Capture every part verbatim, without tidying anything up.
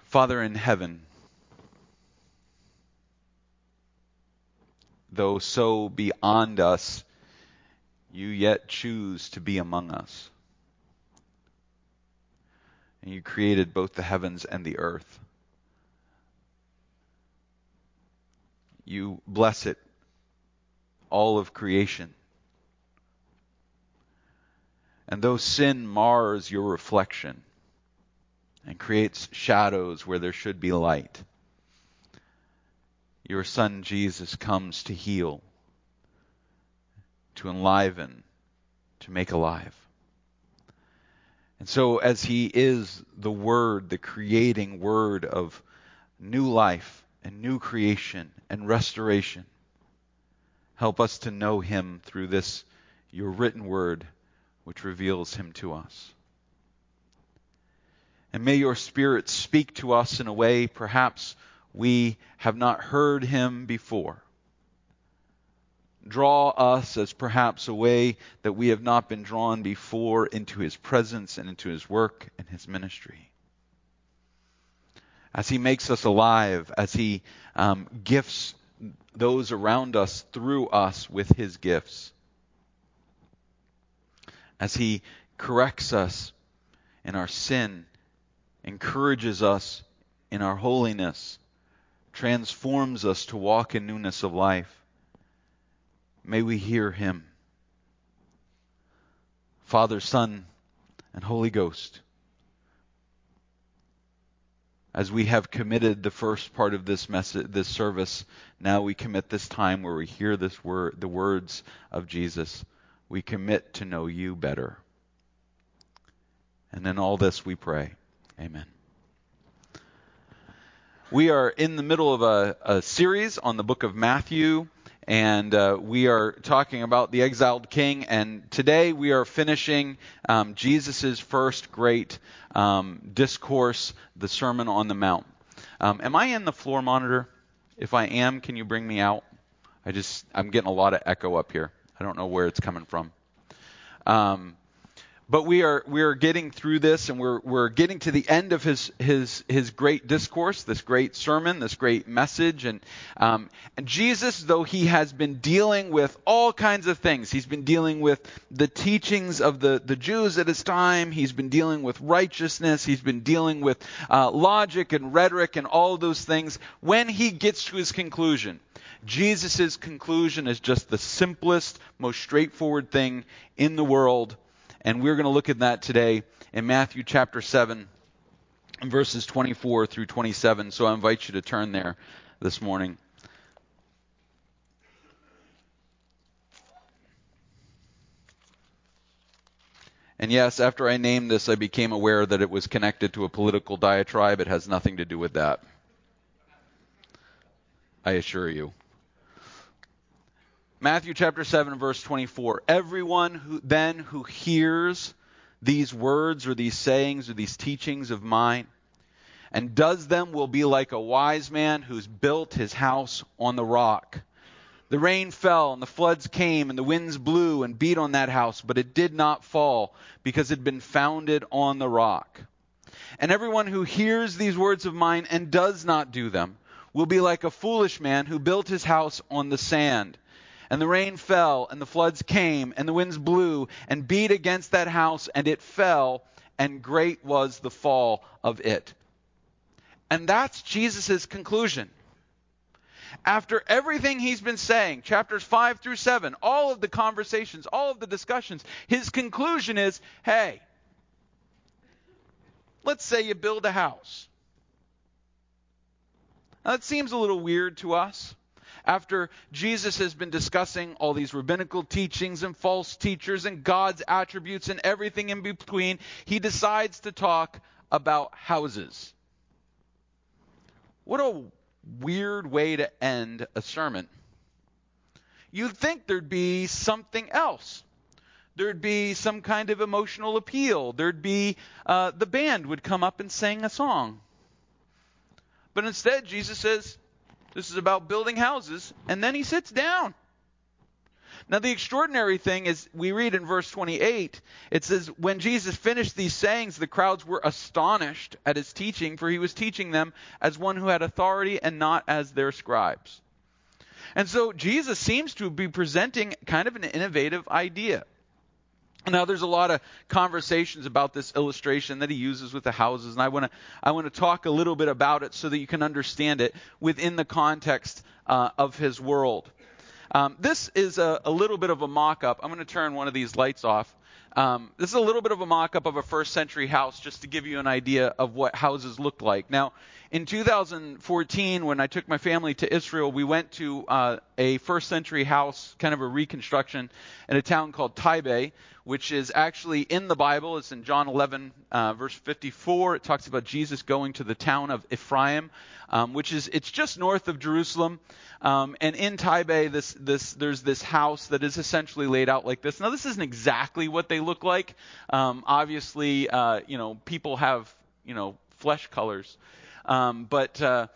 Father in heaven, though so beyond us, you yet choose to be among us. And you created both the heavens and the earth. You bless it, all of creation. And though sin mars your reflection and creates shadows where there should be light, your Son Jesus comes to heal, to enliven, to make alive. And so as he is the Word, the creating Word of new life and new creation and restoration, help us to know him through this, your written Word, which reveals him to us. And may your Spirit speak to us in a way perhaps we have not heard him before. Draw us as perhaps a way that we have not been drawn before into his presence and into his work and his ministry. As he makes us alive, as he um, gifts those around us through us with his gifts. As he corrects us in our sin, encourages us in our holiness, transforms us to walk in newness of life. May we hear him. Father, Son, and Holy Ghost, as we have committed the first part of this message, this service, now we commit this time where we hear this word, the words of Jesus. We commit to know you better. And in all this we pray. Amen. We are in the middle of a, a series on the book of Matthew. And uh, we are talking about the exiled king. And today we are finishing um, Jesus' first great um, discourse, the Sermon on the Mount. Um, am I in the floor monitor? If I am, can you bring me out? I just, I'm getting a lot of echo up here. I don't know where it's coming from. Um, But we are we are getting through this, and we're we're getting to the end of his his his great discourse, this great sermon, this great message, and um, and Jesus, though he has been dealing with all kinds of things, he's been dealing with the teachings of the the Jews at his time, he's been dealing with righteousness, he's been dealing with uh, logic and rhetoric and all those things. When he gets to his conclusion, Jesus' conclusion is just the simplest, most straightforward thing in the world. And we're going to look at that today in Matthew chapter seven, verses twenty-four through twenty-seven. So I invite you to turn there this morning. And yes, after I named this, I became aware that it was connected to a political diatribe. It has nothing to do with that, I assure you. Matthew chapter seven, verse twenty-four. Everyone who then who hears these words or these sayings or these teachings of mine and does them will be like a wise man who's built his house on the rock. The rain fell and the floods came and the winds blew and beat on that house, but it did not fall because it had been founded on the rock. And everyone who hears these words of mine and does not do them will be like a foolish man who built his house on the sand. And the rain fell, and the floods came, and the winds blew, and beat against that house, and it fell, and great was the fall of it. And that's Jesus' conclusion. After everything he's been saying, chapters five through seven, all of the conversations, all of the discussions, his conclusion is, hey, let's say you build a house. Now, that seems a little weird to us. After Jesus has been discussing all these rabbinical teachings and false teachers and God's attributes and everything in between, he decides to talk about houses. What a weird way to end a sermon. You'd think there'd be something else. There'd be some kind of emotional appeal. There'd be, uh, the band would come up and sing a song. But instead, Jesus says, this is about building houses, and then he sits down. Now, the extraordinary thing is, we read in verse twenty-eight, it says, when Jesus finished these sayings, the crowds were astonished at his teaching, for he was teaching them as one who had authority and not as their scribes. And so Jesus seems to be presenting kind of an innovative idea. Now, there's a lot of conversations about this illustration that he uses with the houses, and I want to I want to talk a little bit about it so that you can understand it within the context uh, of his world. Um, this is a, a little bit of a mock-up. I'm going to turn one of these lights off. Um, this is a little bit of a mock-up of a first century house, just to give you an idea of what houses looked like. Now, in two thousand fourteen, when I took my family to Israel, we went to uh, a first century house, kind of a reconstruction, in a town called Taibeh, which is actually in the Bible. It's in John eleven, uh, verse fifty-four. It talks about Jesus going to the town of Ephraim, um, which is it's just north of Jerusalem. Um, and in Taibeh, this this there's this house that is essentially laid out like this. Now, this isn't exactly what they look like. Um, obviously, uh, you know, people have you know flesh colors. Um, but uh,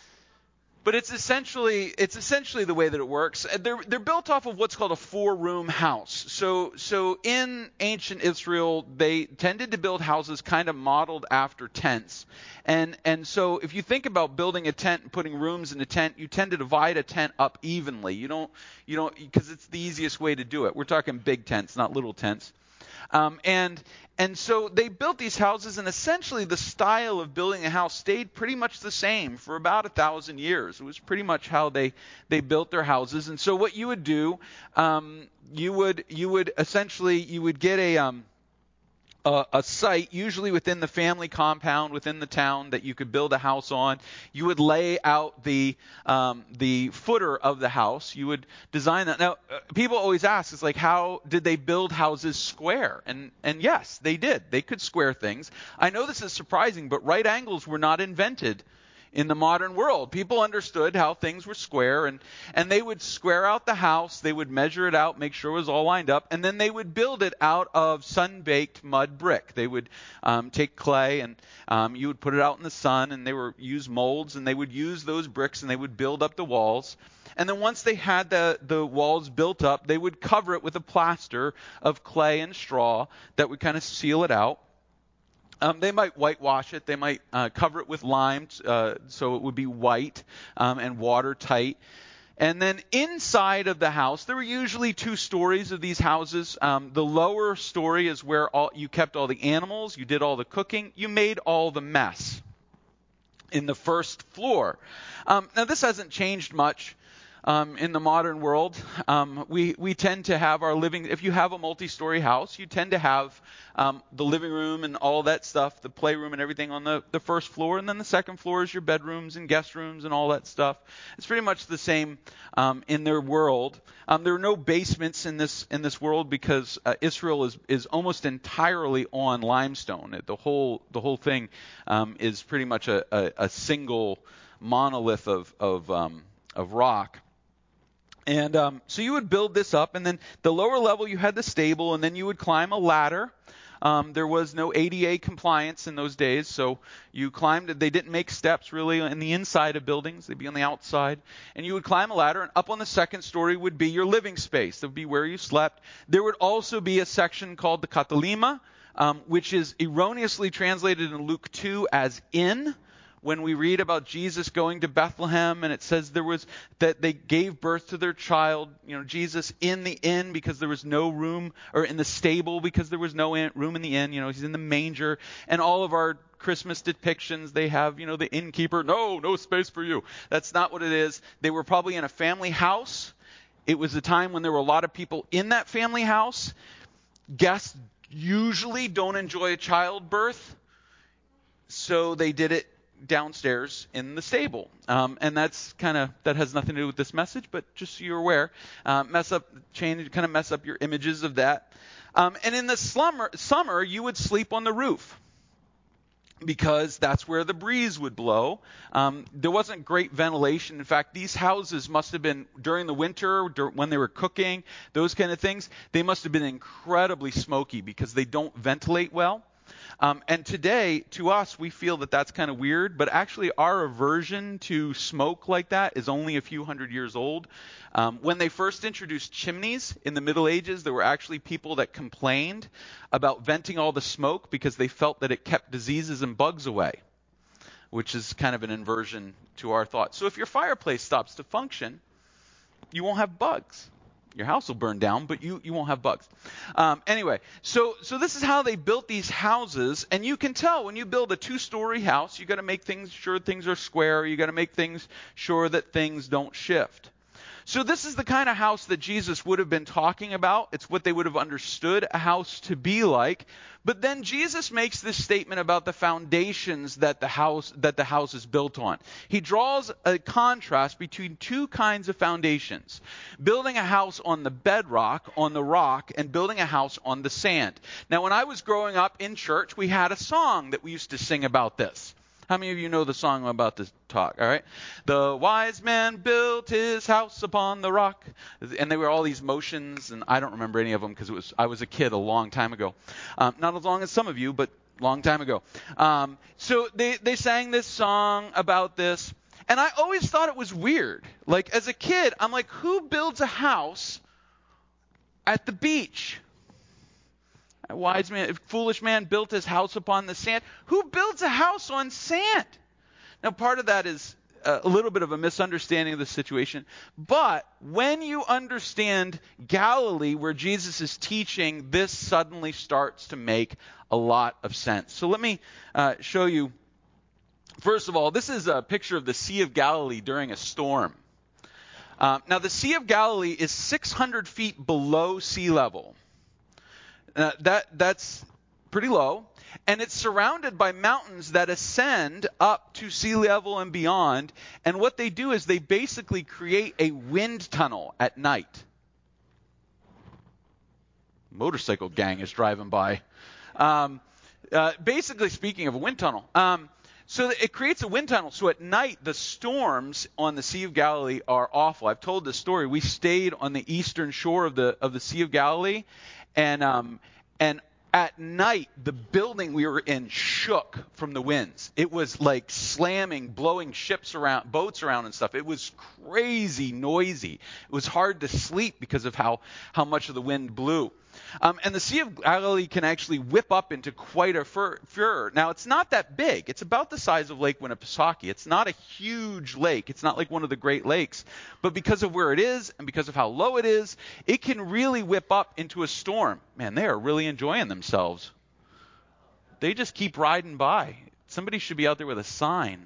but it's essentially it's essentially the way that it works. They're they're built off of what's called a four-room house. So so in ancient Israel, they tended to build houses kind of modeled after tents. And and so if you think about building a tent and putting rooms in a tent, you tend to divide a tent up evenly. You don't you don't because it's the easiest way to do it. We're talking big tents, not little tents. Um, and and so they built these houses, and essentially the style of building a house stayed pretty much the same for about a thousand years. It was pretty much how they, they built their houses. And so what you would do, um, you would you would essentially you would get a um, a, a site, usually within the family compound, within the town, that you could build a house on. You would lay out the um, the footer of the house. You would design that. Now, uh, people always ask, it's like, how did they build houses square? And and yes, they did. They could square things. I know this is surprising, but right angles were not invented in the modern world. People understood how things were square, and, and they would square out the house, they would measure it out, make sure it was all lined up, and then they would build it out of sun-baked mud brick. They would um, take clay, and um, you would put it out in the sun, and they would use molds, and they would use those bricks, and they would build up the walls. And then once they had the, the walls built up, they would cover it with a plaster of clay and straw that would kind of seal it out. Um, they might whitewash it. They might uh, cover it with lime uh, so it would be white um, and watertight. And then inside of the house, there were usually two stories of these houses. Um, the lower story is where all, you kept all the animals, you did all the cooking, you made all the mess in the first floor. Um, now, this hasn't changed much. Um, in the modern world, um, we we tend to have our living. If you have a multi-story house, you tend to have um, the living room and all that stuff, the playroom and everything on the, the first floor, and then the second floor is your bedrooms and guest rooms and all that stuff. It's pretty much the same um, in their world. Um, there are no basements in this in this world because uh, Israel is is almost entirely on limestone. The whole the whole thing um, is pretty much a, a, a single monolith of of um, of rock. And um, so you would build this up, and then the lower level you had the stable, and then you would climb a ladder. Um, there was no A D A compliance in those days, so you climbed. They didn't make steps really in the inside of buildings; they'd be on the outside. And you would climb a ladder, and up on the second story would be your living space. That would be where you slept. There would also be a section called the Katalima, um, which is erroneously translated in Luke two as inn. When we read about Jesus going to Bethlehem, and it says there was that they gave birth to their child, you know, Jesus in the inn because there was no room, or in the stable because there was no in, room in the inn. You know, he's in the manger. And all of our Christmas depictions, they have, you know, the innkeeper. No, no space for you. That's not what it is. They were probably in a family house. It was a time when there were a lot of people in that family house. Guests usually don't enjoy childbirth, so they did it downstairs in the stable. Um, and that's kind of, that has nothing to do with this message, but just so you're aware, uh, mess up, change, kind of mess up your images of that. Um, and in the summer, summer, you would sleep on the roof because that's where the breeze would blow. Um, there wasn't great ventilation. In fact, these houses must have been, during the winter, dur- when they were cooking, those kind of things, they must have been incredibly smoky because they don't ventilate well. Um, and today, to us, we feel that that's kind of weird, but actually our aversion to smoke like that is only a few hundred years old. Um, when they first introduced chimneys in the Middle Ages, there were actually people that complained about venting all the smoke because they felt that it kept diseases and bugs away, which is kind of an inversion to our thought. So if your fireplace stops to function, you won't have bugs. Your house will burn down, but you, you won't have bugs. Um, anyway, so so this is how they built these houses, and you can tell when you build a two-story house, you got to make things sure things are square. You got to make things sure that things don't shift. So this is the kind of house that Jesus would have been talking about. It's what they would have understood a house to be like. But then Jesus makes this statement about the foundations that the house that the house is built on. He draws a contrast between two kinds of foundations. Building a house on the bedrock, on the rock, and building a house on the sand. Now, when I was growing up in church, we had a song that we used to sing about this. How many of you know the song I'm about to talk? All right. The wise man built his house upon the rock. And there were all these motions, and I don't remember any of them because it was I was a kid a long time ago. Um, not as long as some of you, but a long time ago. Um, so they, they sang this song about this, and I always thought it was weird. Like, as a kid, I'm like, who builds a house at the beach? A wise man, a foolish man built his house upon the sand. Who builds a house on sand? Now, part of that is a little bit of a misunderstanding of the situation. But when you understand Galilee, where Jesus is teaching, this suddenly starts to make a lot of sense. So let me uh, show you. First of all, this is a picture of the Sea of Galilee during a storm. Uh, now, the Sea of Galilee is six hundred feet below sea level. Uh, that that's pretty low, and it's surrounded by mountains that ascend up to sea level and beyond. And what they do is they basically create a wind tunnel at night. Motorcycle gang is driving by. Um, uh, basically speaking of a wind tunnel. Um, so it creates a wind tunnel. So at night, the storms on the Sea of Galilee are awful. I've told this story. We stayed on the eastern shore of the of the Sea of Galilee. And um, and at night, the building we were in shook from the winds. It was like slamming, blowing ships around, boats around and stuff. It was crazy noisy. It was hard to sleep because of how, how much of the wind blew. Um, and the Sea of Galilee can actually whip up into quite a fur- furor. Now, it's not that big. It's about the size of Lake Winnipesaukee. It's not a huge lake. It's not like one of the Great Lakes. But because of where it is and because of how low it is, it can really whip up into a storm. Man, they are really enjoying themselves. They just keep riding by. Somebody should be out there with a sign.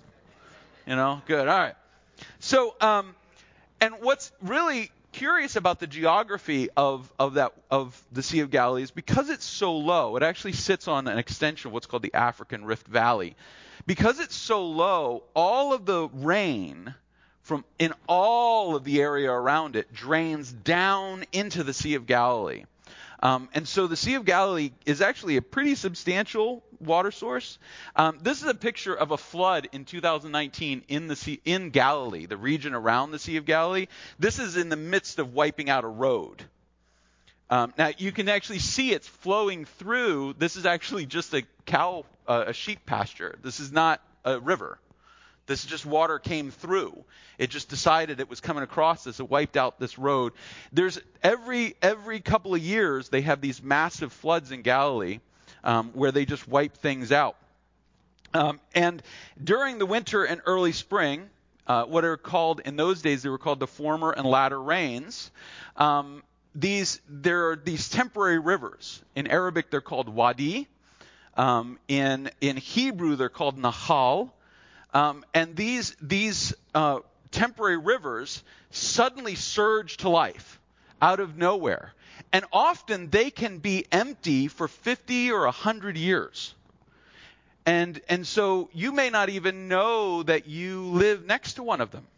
You know, good. All right. So, um, and what's really curious about the geography of, of that of the Sea of Galilee is because it's so low, it actually sits on an extension of what's called the African Rift Valley. Because it's so low, all of the rain from in all of the area around it drains down into the Sea of Galilee. Um, and so the Sea of Galilee is actually a pretty substantial water source. Um, this is a picture of a flood in two thousand nineteen in the sea, in Galilee, the region around the Sea of Galilee. This is in the midst of wiping out a road. Um, now you can actually see it's flowing through. This is actually just a cow, uh, a sheep pasture. This is not a river. This is just water came through. It just decided it was coming across this. It wiped out this road. There's every every couple of years they have these massive floods in Galilee um, where they just wipe things out. Um, and during the winter and early spring, uh, what are called in those days they were called the former and latter rains. Um, these there are these temporary rivers. In Arabic they're called wadi. Um, in in Hebrew they're called nahal. Um, and these these uh, temporary rivers suddenly surge to life out of nowhere. And often they can be empty for fifty or one hundred years. And, and so you may not even know that you live next to one of them.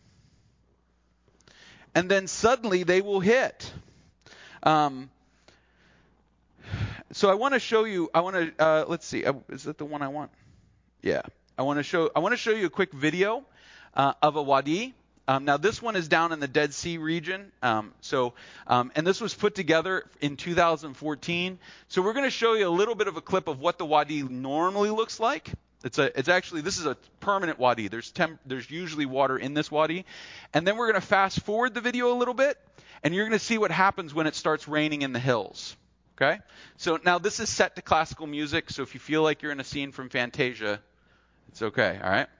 And then suddenly they will hit. Um, so I want to show you, I want to, uh, let's see, uh, is that the one I want? Yeah. I want to show I want to show you a quick video uh, of a wadi. Um, now this one is down in the Dead Sea region. Um, so, um, and this was put together in two thousand fourteen. So we're going to show you a little bit of a clip of what the wadi normally looks like. It's a, it's actually, this is a permanent wadi. There's temp, there's usually water in this wadi. And then we're going to fast forward the video a little bit, and you're going to see what happens when it starts raining in the hills. Okay? So now this is set to classical music, so if you feel like you're in a scene from Fantasia, it's okay, all right?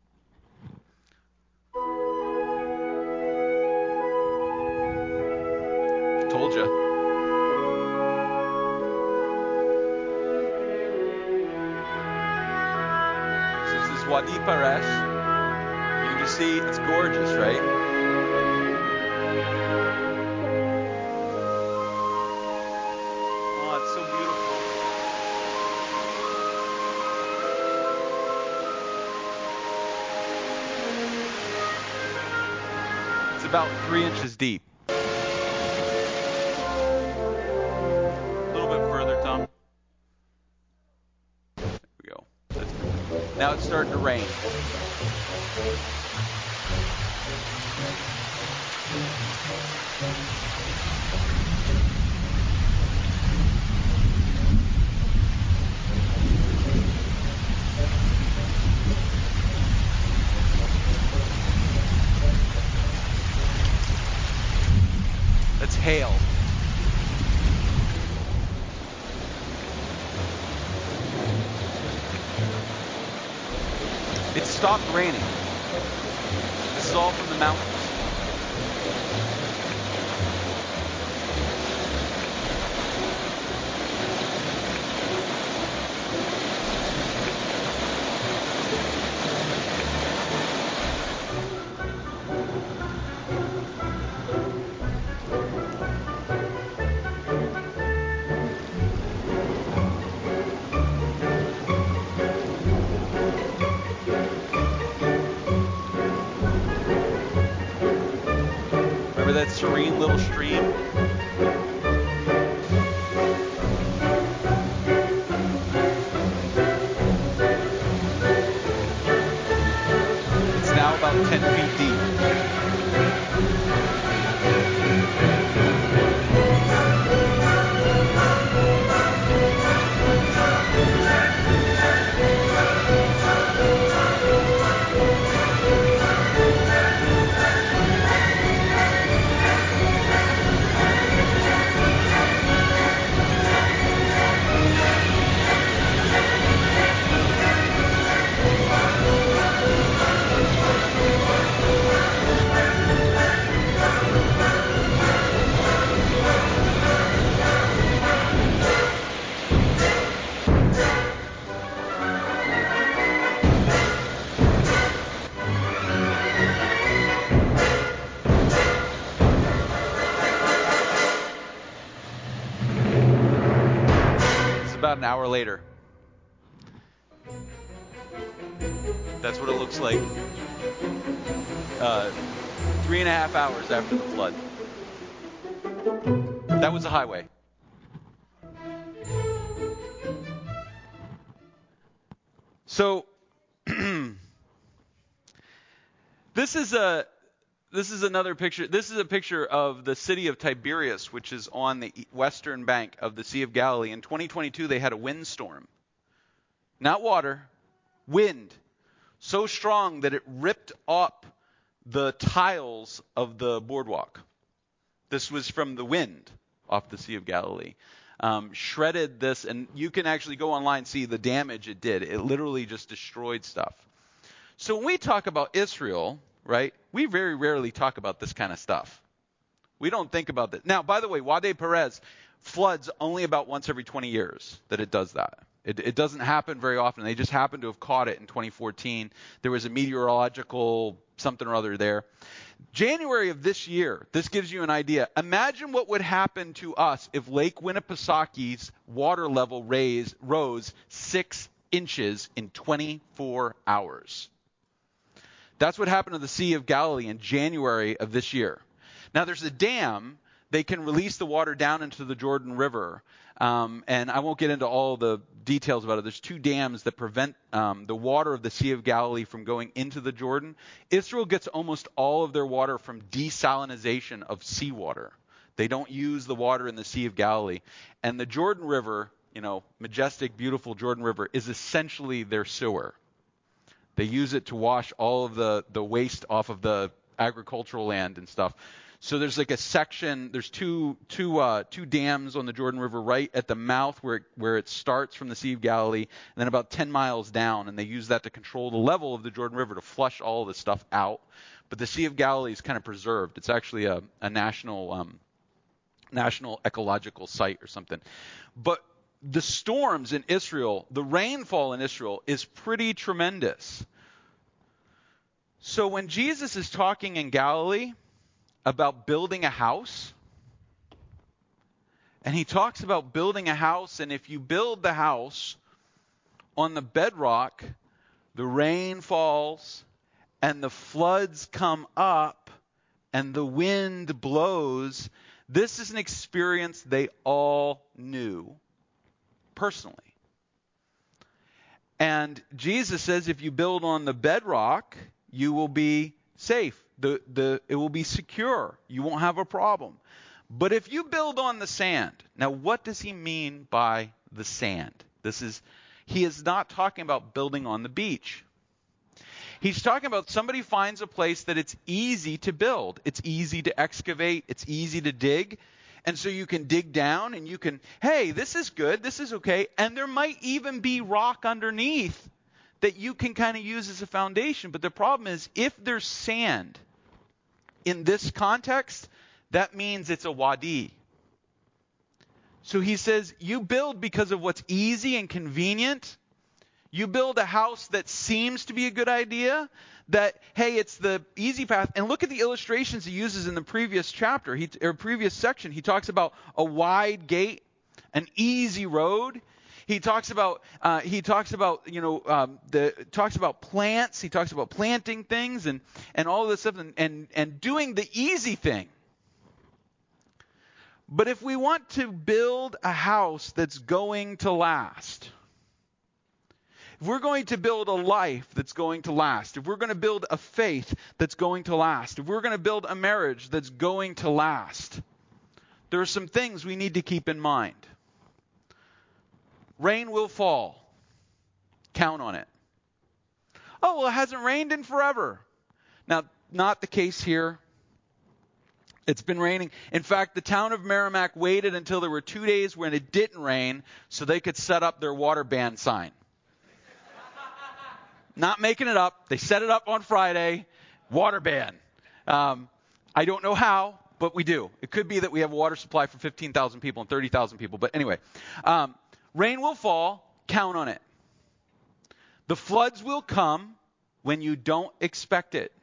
Told you. So this is Wadi Paresh. You can just see it's gorgeous, right? Oh, it's so beautiful. It's about three inches deep. Now it's starting to rain. That's hail. It stopped raining. This is all from the mountains. That serene little stream. It's now about ten feet deep. About an hour later. That's what it looks like. Uh, three and a half hours after the flood. That was a highway. So this is a this is another picture. This is a picture of the city of Tiberias, which is on the western bank of the Sea of Galilee. In twenty twenty-two, they had a windstorm. Not water, wind. So strong that it ripped up the tiles of the boardwalk. This was from the wind off the Sea of Galilee. Um, shredded this, and you can actually go online and see the damage it did. It literally just destroyed stuff. So when we talk about Israel, right, we very rarely talk about this kind of stuff. We don't think about that. Now, by the way, Wadi Perez floods only about once every twenty years that it does that. It, it doesn't happen very often. They just happened to have caught it in twenty fourteen. There was a meteorological something or other there. January of this year, this gives you an idea. Imagine what would happen to us if Lake Winnipesaukee water level raised, rose six inches in twenty-four hours. That's what happened to the Sea of Galilee in January of this year. Now, there's a dam they can release the water down into the Jordan River. Um, and I won't get into all the details about it. There's two dams that prevent um, the water of the Sea of Galilee from going into the Jordan. Israel gets almost all of their water from desalinization of seawater. They don't use the water in the Sea of Galilee. And the Jordan River, you know, majestic, beautiful Jordan River, is essentially their sewer. They use it to wash all of the, the waste off of the agricultural land and stuff. So there's like a section, there's two two uh, two dams on the Jordan River right at the mouth where it, where it starts from the Sea of Galilee, and then about ten miles down, and they use that to control the level of the Jordan River to flush all of this stuff out. But the Sea of Galilee is kind of preserved. It's actually a, a national um, national ecological site or something. But the storms in Israel, the rainfall in Israel is pretty tremendous. So when Jesus is talking in Galilee about building a house, and he talks about building a house, and if you build the house on the bedrock, the rain falls, and the floods come up, and the wind blows. This is an experience they all knew personally. And Jesus says if you build on the bedrock, you will be safe. The, the, it will be secure. You won't have a problem. But if you build on the sand, now what does he mean by the sand? This is, he is not talking about building on the beach. He's talking about somebody finds a place that it's easy to build. It's easy to excavate. It's easy to dig. And so you can dig down and you can, hey, this is good. This is okay. And there might even be rock underneath that you can kind of use as a foundation. But the problem is if there's sand in this context, that means it's a wadi. So he says you build because of what's easy and convenient. You build a house that seems to be a good idea, that, hey, it's the easy path. And look at the illustrations he uses in the previous chapter, he, or previous section. He talks about a wide gate, an easy road. He talks about uh, he talks about you know um, the talks about plants. He talks about planting things and and all of this stuff and, and and doing the easy thing. But if we want to build a house that's going to last, if we're going to build a life that's going to last, if we're going to build a faith that's going to last, if we're going to build a marriage that's going to last, there are some things we need to keep in mind. Rain will fall. Count on it. Oh, well, it hasn't rained in forever. Now, not the case here. It's been raining. In fact, the town of Merrimack waited until there were two days when it didn't rain so they could set up their water ban sign. Not making it up. They set it up on Friday. Water ban. Um, I don't know how, but we do. It could be that we have a water supply for fifteen thousand people and thirty thousand people. But anyway, um, rain will fall. Count on it. The floods will come when you don't expect it.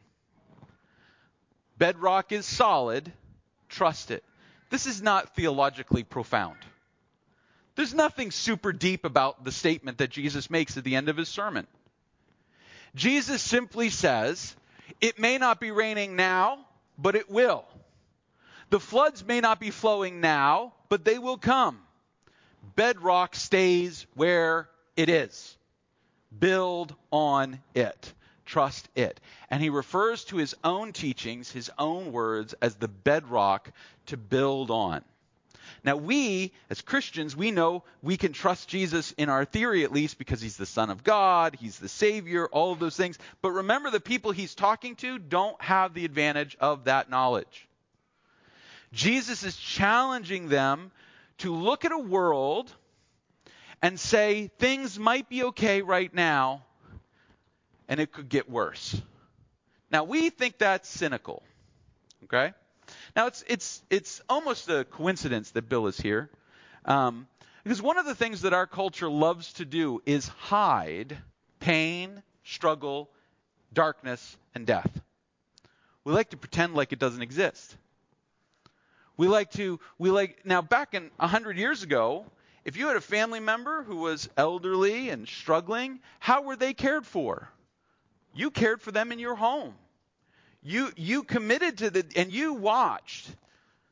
Bedrock is solid. Trust it. This is not theologically profound. There's nothing super deep about the statement that Jesus makes at the end of his sermon. Jesus simply says, it may not be raining now, but it will. The floods may not be flowing now, but they will come. Bedrock stays where it is. Build on it. Trust it. And he refers to his own teachings, his own words, as the bedrock to build on. Now we, as Christians, we know we can trust Jesus in our theory at least because he's the Son of God, he's the Savior, all of those things. But remember, the people he's talking to don't have the advantage of that knowledge. Jesus is challenging them to look at a world and say things might be okay right now and it could get worse. Now we think that's cynical, okay? Now, it's it's it's almost a coincidence that Bill is here, um, because one of the things that our culture loves to do is hide pain, struggle, darkness, and death. We like to pretend like it doesn't exist. We like to, we like, now back in one hundred years ago, if you had a family member who was elderly and struggling, how were they cared for? You cared for them in your home. You you committed to the, and you watched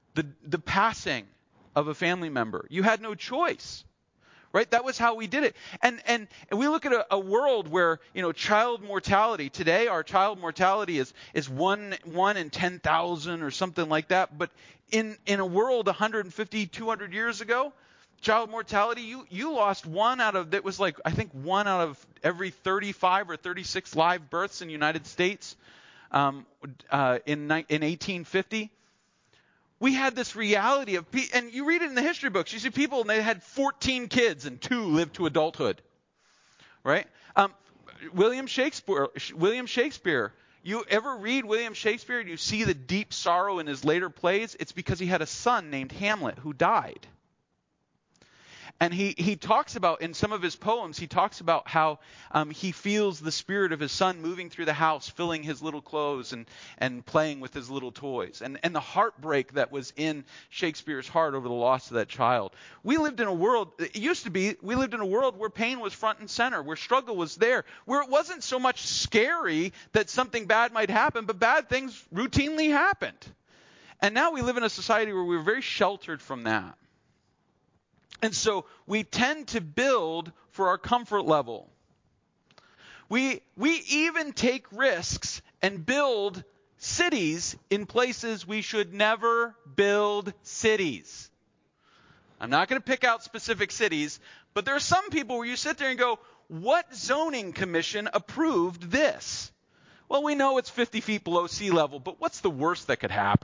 the, the passing of a family member. You had no choice. Right? That was how we did it. And and, and we look at a, a world where, you know, child mortality. Today, our child mortality is is one one in ten thousand or something like that. But in, in a world one hundred fifty, two hundred years ago, child mortality, you, you lost one out of, that was like, I think one out of every thirty-five or thirty-six live births in the United States um, uh, in, in eighteen fifty. We had this reality of, and you read it in the history books, you see people and they had fourteen kids and two lived to adulthood, right? Um, William Shakespeare, William Shakespeare, you ever read William Shakespeare and you see the deep sorrow in his later plays? It's because he had a son named Hamlet who died. And he, he talks about, in some of his poems, he talks about how um, he feels the spirit of his son moving through the house, filling his little clothes and, and playing with his little toys. And, and the heartbreak that was in Shakespeare's heart over the loss of that child. We lived in a world, it used to be, we lived in a world where pain was front and center, where struggle was there, where it wasn't so much scary that something bad might happen, but bad things routinely happened. And now we live in a society where we're very sheltered from that. And so we tend to build for our comfort level. We, we even take risks and build cities in places we should never build cities. I'm not going to pick out specific cities, but there are some people where you sit there and go, what zoning commission approved this? Well, we know it's fifty feet below sea level, but what's the worst that could happen?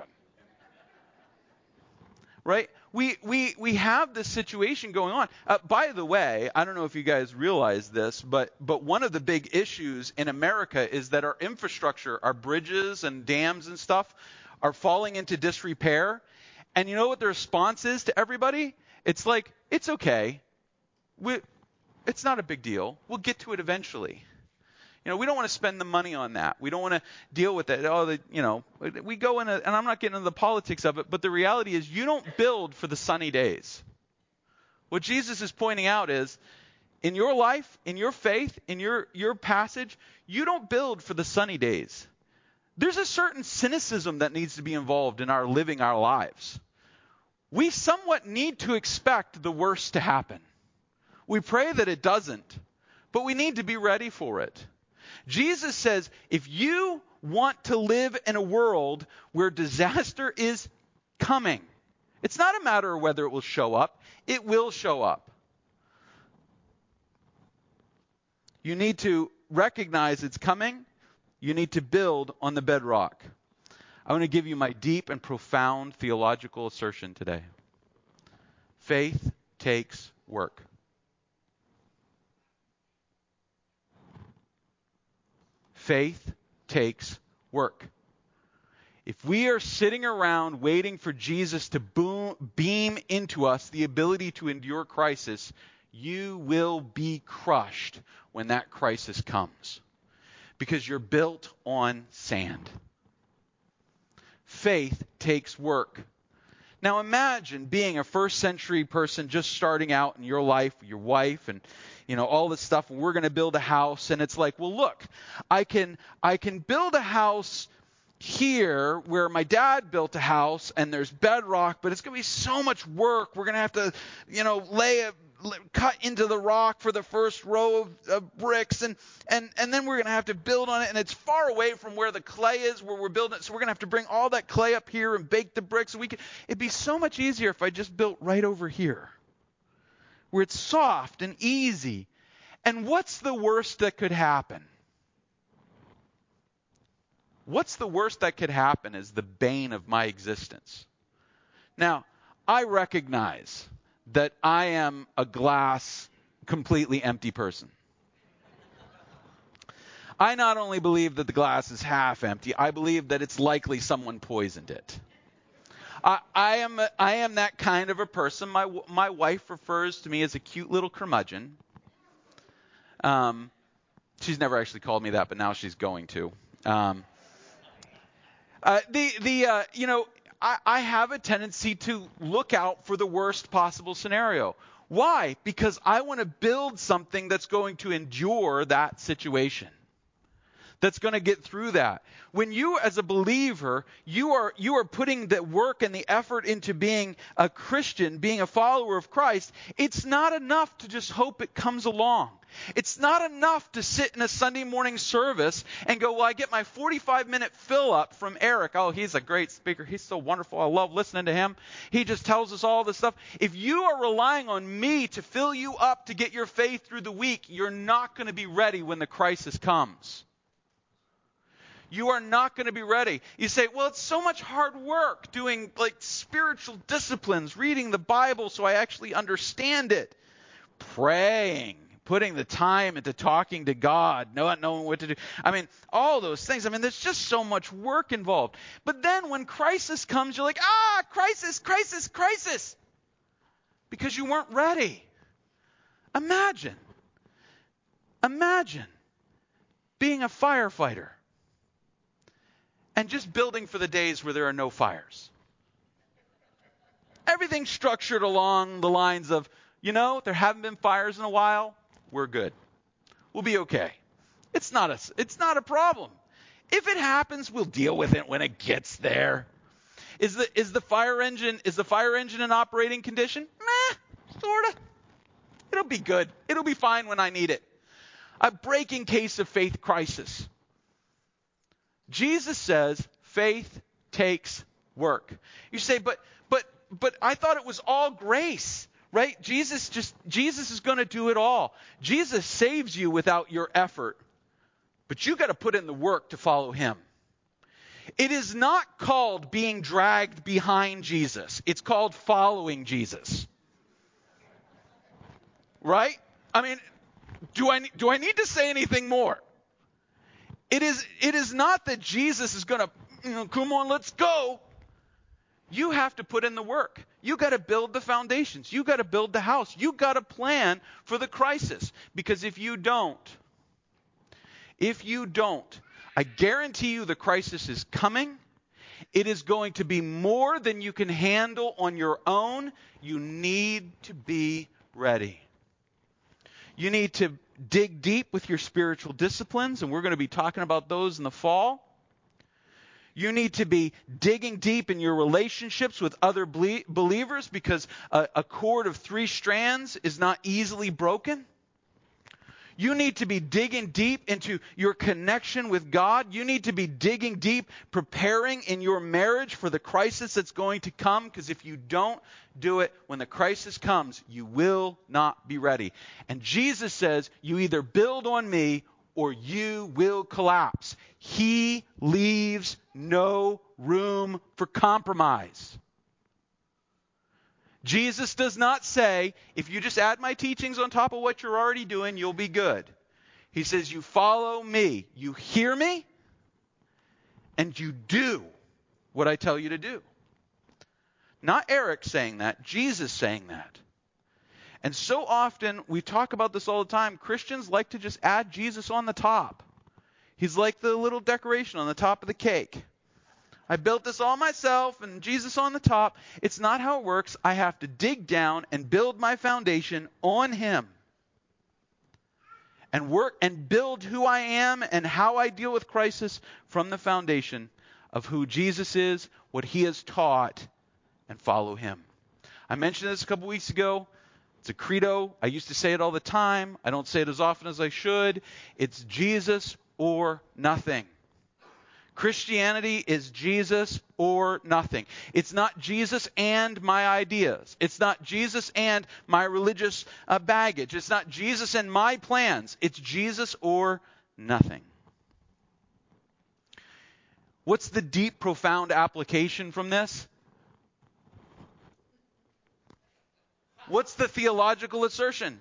Right? We we we have this situation going on. Uh, by the way, I don't know if you guys realize this, but but one of the big issues in America is that our infrastructure, our bridges and dams and stuff, are falling into disrepair. And you know what the response is to everybody? It's like, it's okay. We, it's not a big deal. We'll get to it eventually. You know, we don't want to spend the money on that. We don't want to deal with it. Oh, the, you know, we go in, a, and I'm not getting into the politics of it, but the reality is you don't build for the sunny days. What Jesus is pointing out is, in your life, in your faith, in your, your passage, you don't build for the sunny days. There's a certain cynicism that needs to be involved in our living our lives. We somewhat need to expect the worst to happen. We pray that it doesn't, but we need to be ready for it. Jesus says, if you want to live in a world where disaster is coming, it's not a matter of whether it will show up. It will show up. You need to recognize it's coming. You need to build on the bedrock. I want to give you my deep and profound theological assertion today. Faith takes work. Faith takes work. If we are sitting around waiting for Jesus to boom, beam into us the ability to endure crisis, you will be crushed when that crisis comes, because you're built on sand. Faith takes work. Now imagine being a first century person just starting out in your life, your wife, and you know all this stuff, and we're going to build a house, and it's like, well, look, I can I can build a house here where my dad built a house, and there's bedrock, but it's going to be so much work. We're going to have to, you know, lay a cut into the rock for the first row of, of bricks, and, and, and then we're going to have to build on it, and it's far away from where the clay is, where we're building it, so we're going to have to bring all that clay up here and bake the bricks. And we could, it'd be so much easier if I just built right over here, where it's soft and easy. And what's the worst that could happen? What's the worst that could happen is the bane of my existence. Now, I recognize that I am a glass, completely empty person. I not only believe that the glass is half empty, I believe that it's likely someone poisoned it. I, I am a, I am that kind of a person. My my wife refers to me as a cute little curmudgeon. Um, she's never actually called me that, but now she's going to. Um, uh, the the uh, you know. I, I have a tendency to look out for the worst possible scenario. Why? Because I want to build something that's going to endure that situation. that's going to get through that. When you, as a believer, you are you are putting the work and the effort into being a Christian, being a follower of Christ, it's not enough to just hope it comes along. It's not enough to sit in a Sunday morning service and go, well, I get my forty-five minute fill up from Eric. Oh, he's a great speaker. He's so wonderful. I love listening to him. He just tells us all this stuff. If you are relying on me to fill you up to get your faith through the week, you're not going to be ready when the crisis comes. You are not going to be ready. You say, well, it's so much hard work doing like spiritual disciplines, reading the Bible so I actually understand it, praying, putting the time into talking to God, not knowing what to do. I mean, all those things. I mean, there's just so much work involved. But then when crisis comes, you're like, ah, crisis, crisis, crisis. Because you weren't ready. Imagine. Imagine being a firefighter and just building for the days where there are no fires. Everything's structured along the lines of, you know, there haven't been fires in a while. We're good. We'll be okay. It's not a, it's not a problem. If it happens, we'll deal with it when it gets there. Is the is the fire engine is the fire engine in operating condition? Meh, sorta. It'll be good. It'll be fine when I need it. A breaking case of faith crisis. Jesus says faith takes work. You say, but but but I thought it was all grace. Right? Jesus just Jesus is going to do it all. Jesus saves you without your effort. But you got to put in the work to follow him. It is not called being dragged behind Jesus. It's called following Jesus. Right? I mean, do I do I need to say anything more? It is it is not that Jesus is going to, you know, come on, let's go. You have to put in the work. You got to build the foundations. You got to build the house. You got to plan for the crisis. Because if you don't, if you don't, I guarantee you the crisis is coming. It is going to be more than you can handle on your own. You need to be ready. You need to dig deep with your spiritual disciplines, and we're going to be talking about those in the fall. You need to be digging deep in your relationships with other ble- believers because a, a cord of three strands is not easily broken. You need to be digging deep into your connection with God. You need to be digging deep, preparing in your marriage for the crisis that's going to come, because if you don't do it when the crisis comes, you will not be ready. And Jesus says, you either build on me or you will collapse. He leaves no room for compromise. Jesus does not say, if you just add my teachings on top of what you're already doing, you'll be good. He says, you follow me, you hear me, and you do what I tell you to do. Not Eric saying that, Jesus saying that. And so often, we talk about this all the time, Christians like to just add Jesus on the top. He's like the little decoration on the top of the cake. I built this all myself and Jesus on the top. It's not how it works. I have to dig down and build my foundation on him. And work and build who I am and how I deal with crisis from the foundation of who Jesus is, what he has taught, and follow him. I mentioned this a couple weeks ago. It's a credo. I used to say it all the time. I don't say it as often as I should. It's Jesus or nothing. Christianity is Jesus or nothing. It's not Jesus and my ideas. It's not Jesus and my religious uh, baggage. It's not Jesus and my plans. It's Jesus or nothing. What's the deep, profound application from this? What's the theological assertion?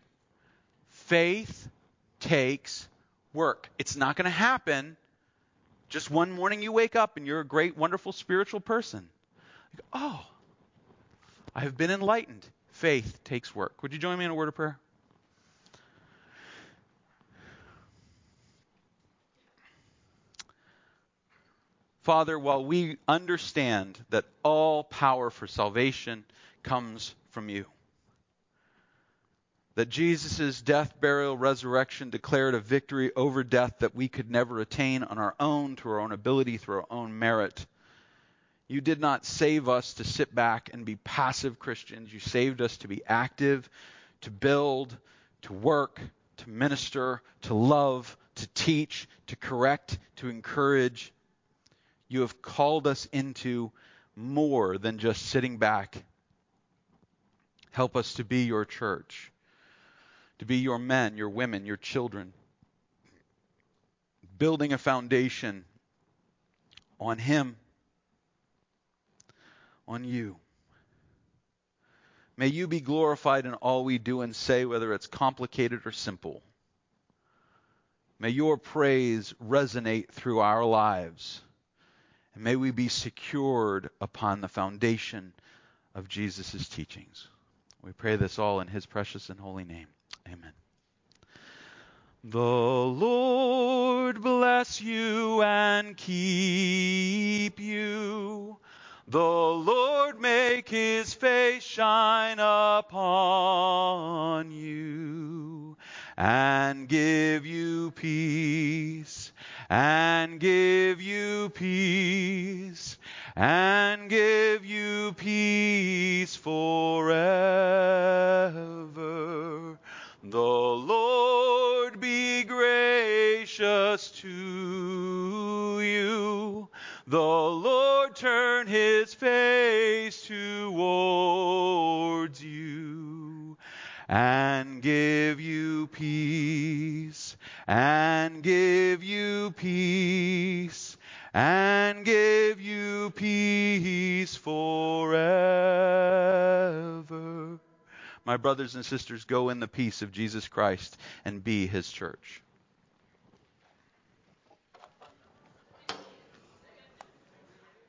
Faith takes work. It's not going to happen just one morning you wake up and you're a great, wonderful spiritual person. Like, oh, I have been enlightened. Faith takes work. Would you join me in a word of prayer? Father, while we understand that all power for salvation comes from you, that Jesus' death, burial, resurrection declared a victory over death that we could never attain on our own, through our own ability, through our own merit. You did not save us to sit back and be passive Christians. You saved us to be active, to build, to work, to minister, to love, to teach, to correct, to encourage. You have called us into more than just sitting back. Help us to be your church, to be your men, your women, your children, building a foundation on Him, on you. May you be glorified in all we do and say, whether it's complicated or simple. May your praise resonate through our lives. And may we be secured upon the foundation of Jesus' teachings. We pray this all in His precious and holy name. Amen. The Lord bless you and keep you. The Lord make His face shine upon you and give you peace, and give you peace, and give you peace forever. The Lord be gracious to you. The Lord turn His face towards you and give you peace, and give you peace, and give you peace forever. My brothers and sisters, go in the peace of Jesus Christ and be His church.